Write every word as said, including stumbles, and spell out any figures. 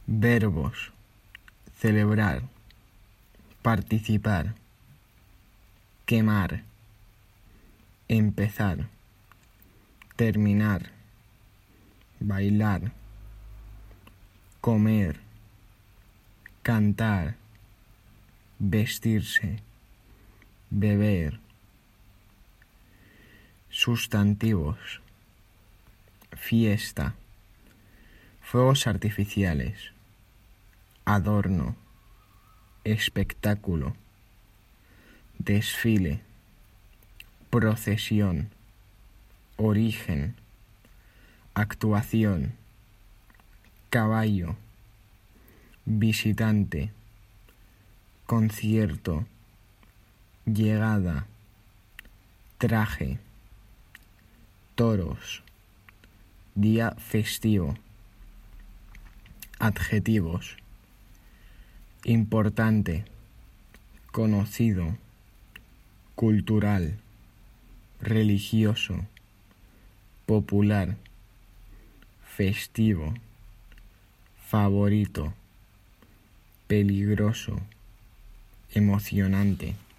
Verbos: celebrar, participar, quemar, empezar, terminar, bailar, comer, cantar, vestirse, beber. Sustantivos: fiesta, fuegos artificiales, adorno, espectáculo, desfile, procesión, origen, actuación, caballo, visitante, concierto, llegada, traje, toros, día festivo. Adjetivos: importante, conocido, cultural, religioso, popular, festivo, favorito, peligroso, emocionante.